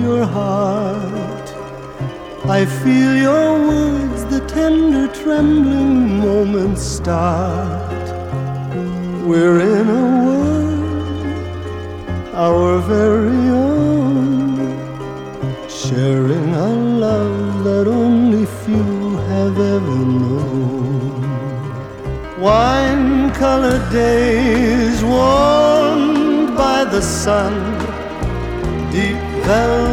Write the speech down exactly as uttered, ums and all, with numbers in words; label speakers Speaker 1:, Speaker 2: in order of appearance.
Speaker 1: your heart. I feel your words, the tender trembling moments start. We're in a world, our very own, sharing a love that only few have ever known. Wine-colored days warmed by the sun, deep velvet